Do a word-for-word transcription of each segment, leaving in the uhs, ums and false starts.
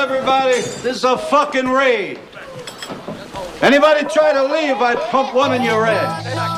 everybody, this is a fucking raid. Anybody try to leave, I pump one in your ass.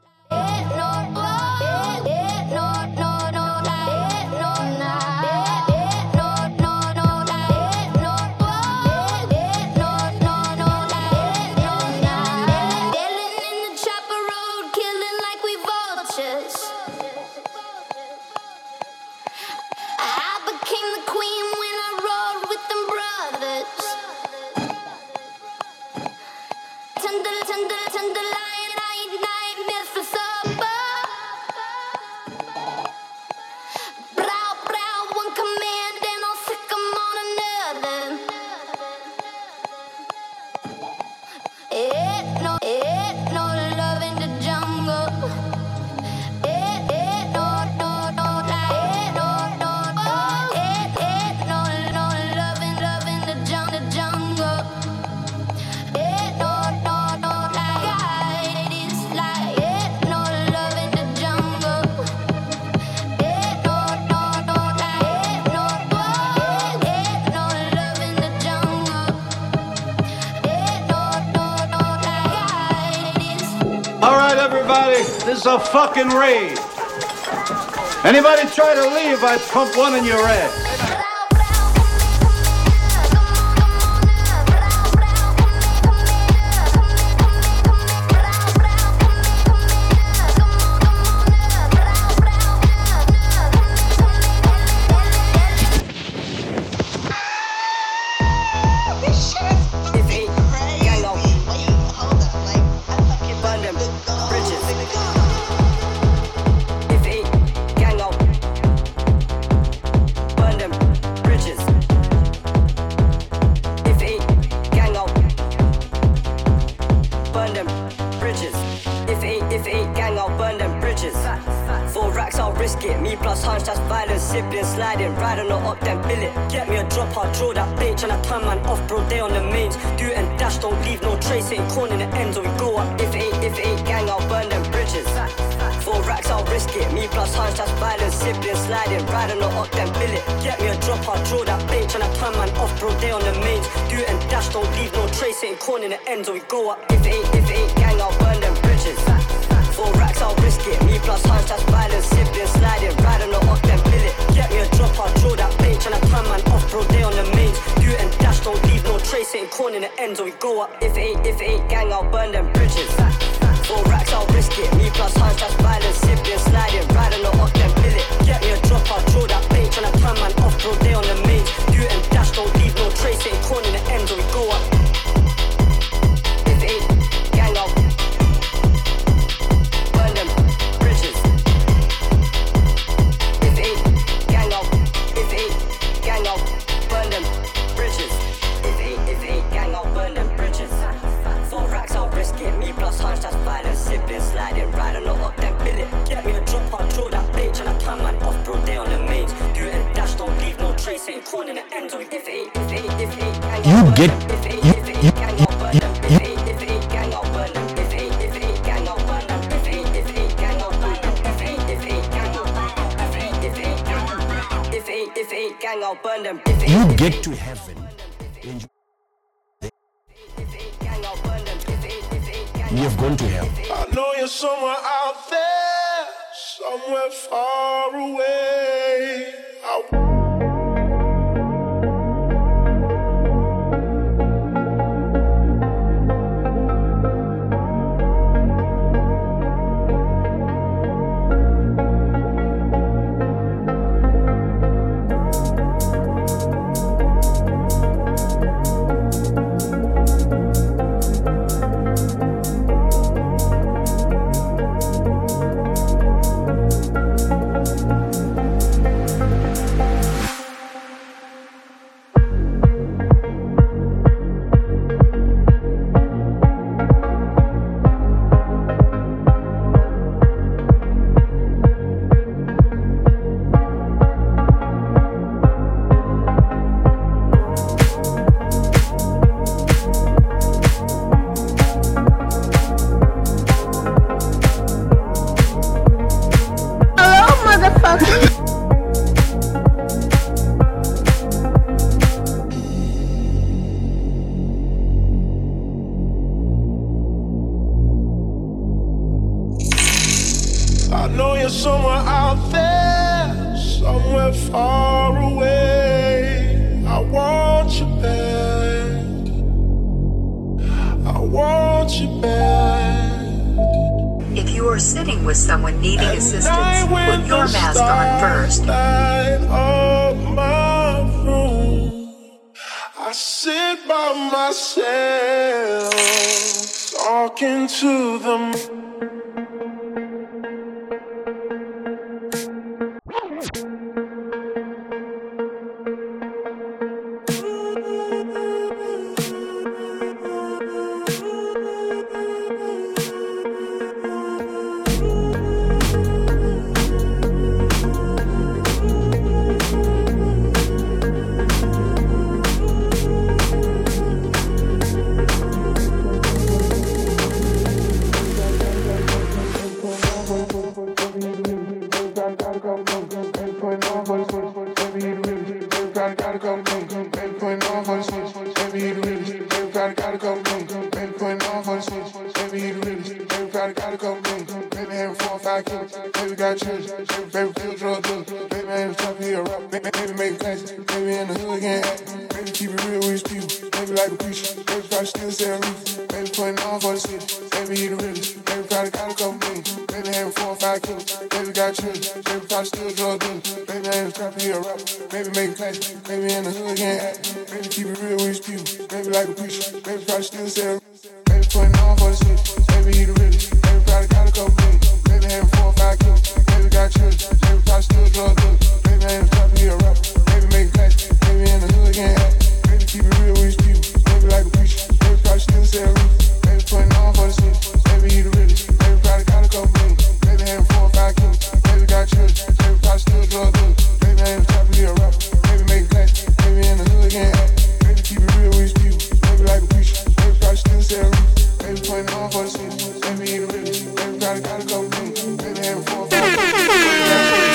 Everybody, this is a fucking raid. Anybody try to leave, I pump one in your ass. In the end, so we go up. If it ain't, if it ain't gang, I'll burn them bridges. Four racks, I'll risk it. Me plus hunch, that's violence. Sibling sliding, riding or up, then bill it. Get me a drop, I'll draw that bench and I turn man off, bro. They on the mains. Do it and dash, don't leave no trace. Ain't corn in the end, so we go up. If it ain't, if it ain't gang, I'll burn them bridges. Four racks, I'll risk it. Me plus hunch, that's violence. Sibling sliding, riding or up, then bill it. Get me a drop, I'll draw that bench and I turn man off, bro. They on the mains. Do it and dash, don't leave no trace. Ain't corn in the end, so we go up. You get you you you you, you. You get to heaven. You have gone to hell. I know you're somewhere out there, somewhere far away. I you're somewhere out there, somewhere far away. I want you back. I want you back. If you are sitting with someone needing assistance, put your mask on first. Of my room, I sit by myself, talking to them. Gotta, gotta go, baby, having four or five.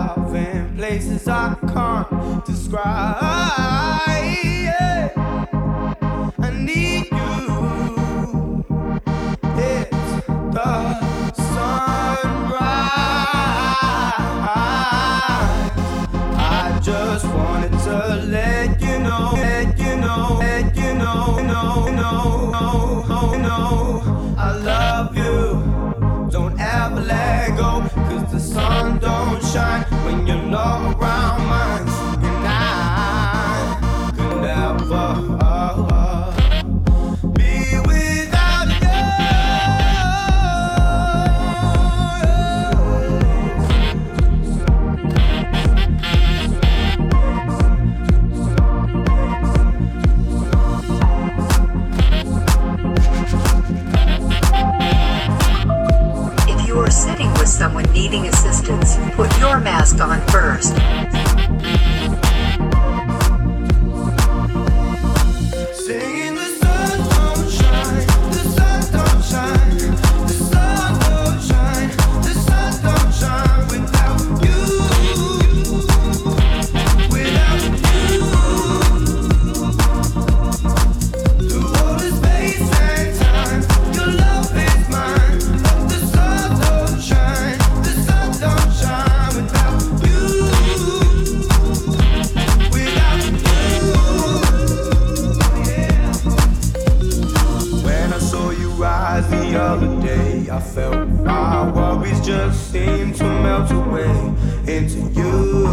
love in places I can't describe. Yeah. I need you. It's the sunrise. I just wanted to let you know, let you know, let you know, know, know, know, know, know. I love you. Don't ever let go, 'cause the sun don't shine when you're not around mine. And I could never uh, uh, be without you. If you are sitting with someone needing assistance, put your mask on first. Singing the sun don't shine, the sun don't shine, the sun don't shine, the sun don't shine without you, without you. Through all the space and time, your love is mine. The sun don't shine, the sun don't shine without you, without you. When I saw you rise the other day, I felt my worries just seemed to melt away into you,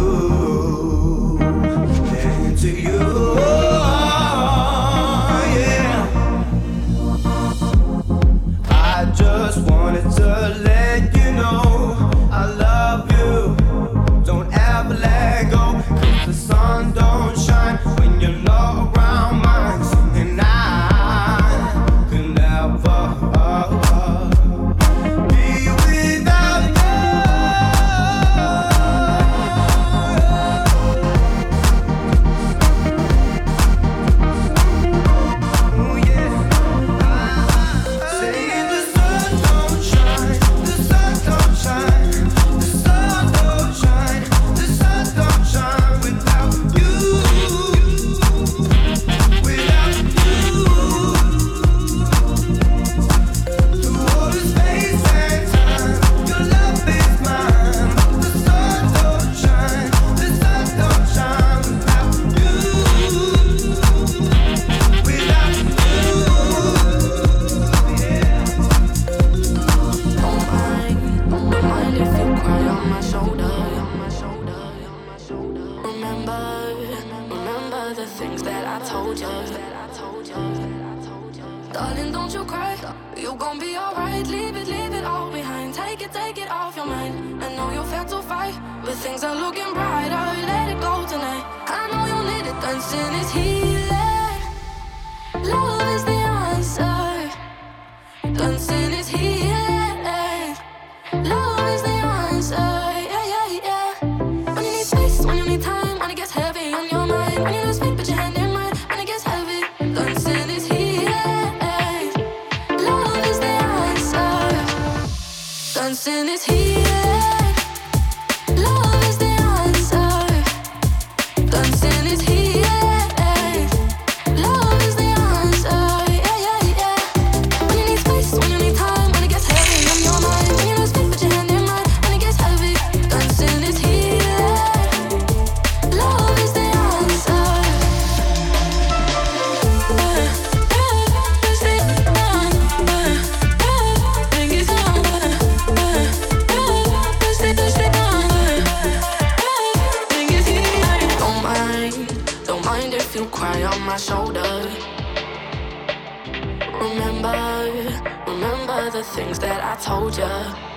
into you. Yeah. I just wanted to let you know I love you. Don't ever let go, 'cause the sun don't shine when you're not around mine. And I could never uh, uh, be without you. Ooh, yeah. Saying the sun don't shine, the sun don't shine, the sun don't shine, the sun don't shine without you, without you. Through all the space and time, your love is mine. The sun don't shine, the sun don't shine without you, without you. Don't mind, don't mind if you cry on my shoulder, on my shoulder, on my shoulder. Remember, remember the things that I told you, that I told you, that I told you. Darling, don't you cry, you gon' be alright. Leave it, leave it all behind. Take it, take it off your mind. I know you'll fail to fight, but things are looking brighter. Let it go tonight. I know you need it. Dancing is healing. Love is the answer. Dancing is healing. Love is the answer. Yeah, yeah, yeah. When you need space, when you need time, when it gets heavy on your mind, when you lose faith, put your hand in mine, when it gets heavy. Dancing is healing. Love is the answer. Dancing is healing. Love is the answer. Dancing is healing. Love is the answer. Yeah, yeah, yeah. When you need space, when you need time, when it gets heavy on your mind, when you lose faith, put your hand in mine, when it gets heavy. Dancing is healing. Love is the answer. Don't mind, don't mind if you cry on my shoulder. Remember, remember the things that I told you.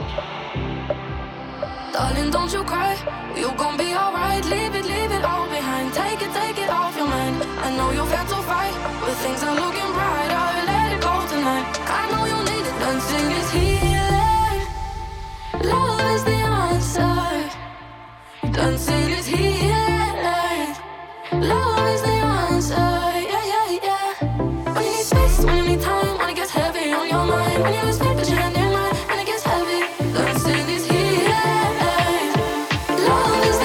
Darling, don't you cry, you gon' be alright. Leave it, leave it all behind. Take it, take it off your mind. I know you'll fail to fight, but things are looking brighter. Let it go tonight. I know you need it. Dancing is healing. Love is the answer. Dancing is healing. Love is the answer. Yeah, yeah, yeah. When you need space, when you need time, when it gets heavy on your mind, when you lose faith, put your hand in mine, when it gets heavy. Dancing is healing. Love is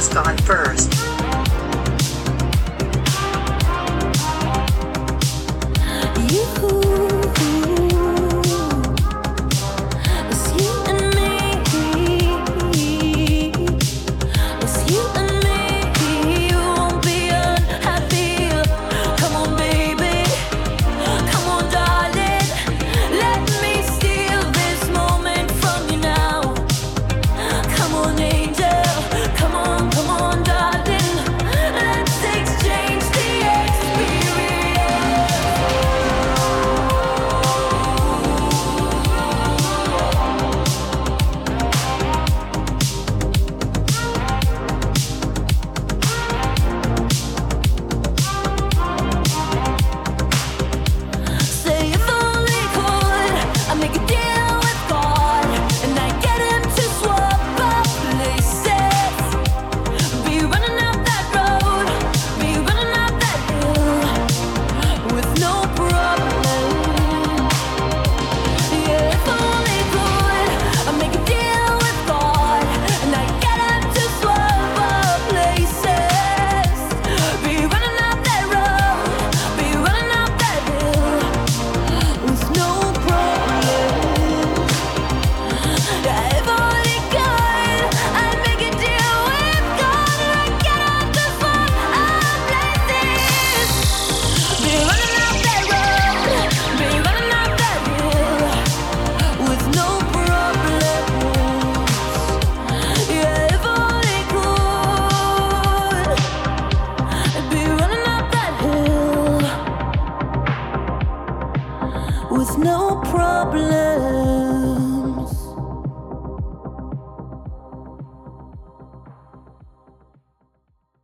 mask on first. With no problem.